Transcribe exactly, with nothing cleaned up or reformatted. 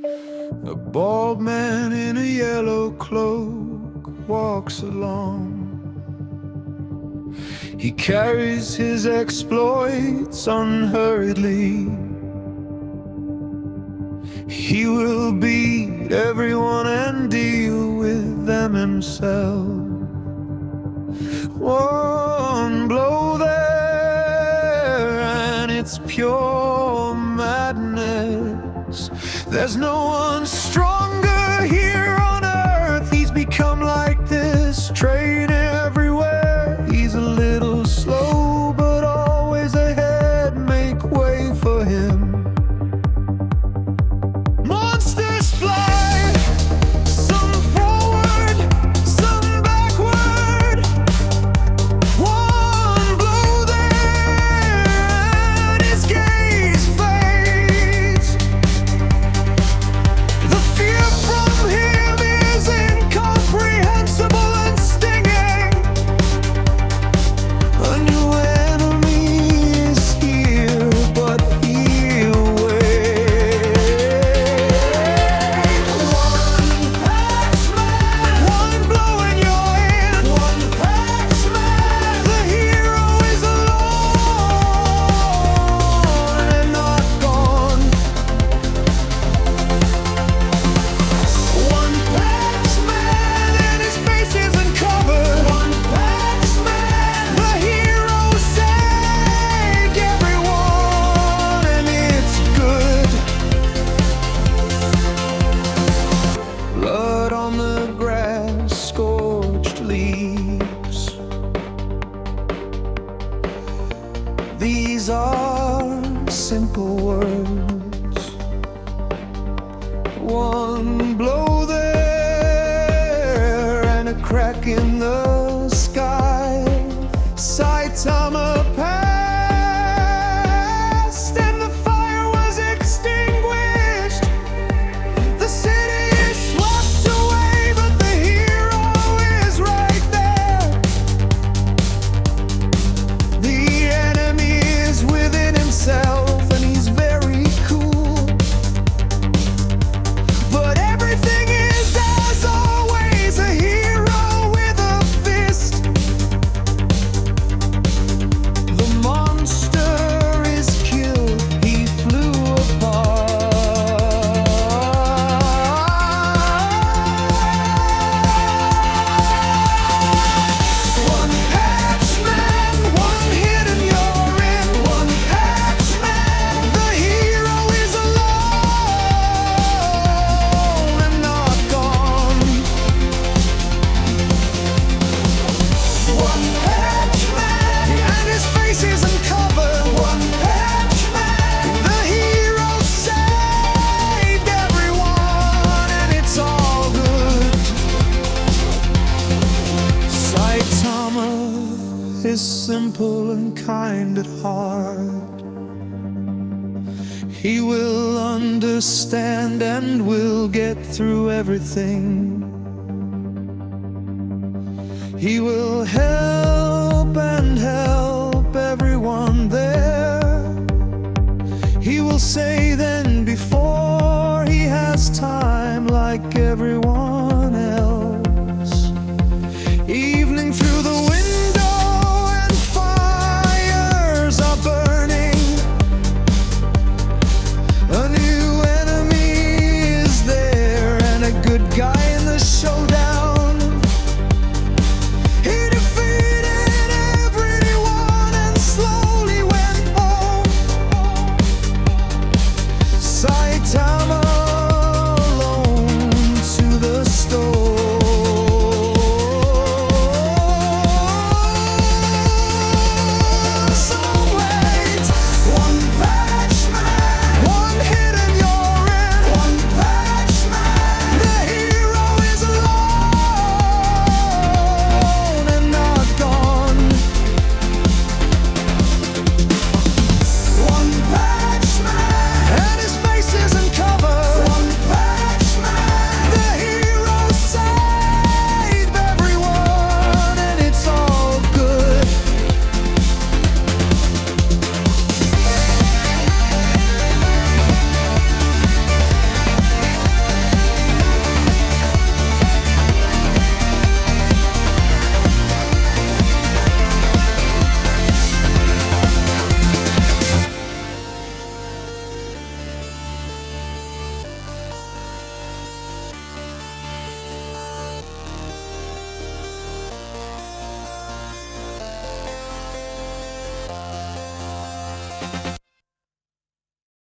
A bald man in a yellow cloak walks along. He carries his exploits unhurriedly. He will beat everyone and deal with them himself. One blow there and it's pure madness. There's no one stronger here on earth. He's become like this train everywhere. He's a little slow but always ahead. Make way for him. Monsters fly, some forward, some backward. One blow there and his gaze fades. The fear from him is incomprehensible and stinging. A new enemy is here, but he'll wait. One Paxman, one blow and you're in. One Paxman, the hero is alone and not gone. One Paxman and his face isn't covered. One Paxman, the hero saved everyone, and it's good. Blood on the grass, scorched leaves. These are simple words. One blow there and a crack in the sky. Saitama passed and the fire was extinguished. The city is swept away, but the hero is right there. The enemy is within himself and he's very cool. But everything is as always a hero with a fist. The monster is killed, he flew apart. One Paxman, one hit and you're in. One Paxman, the hero is alone and not gone. One Paxman and his face isn't covered. One Paxman, the hero saved everyone, and it's all good. Saitama is simple and kind at heart. He will understand and will get through everything. He will help and help everyone there. He will say then before he has time, like everyone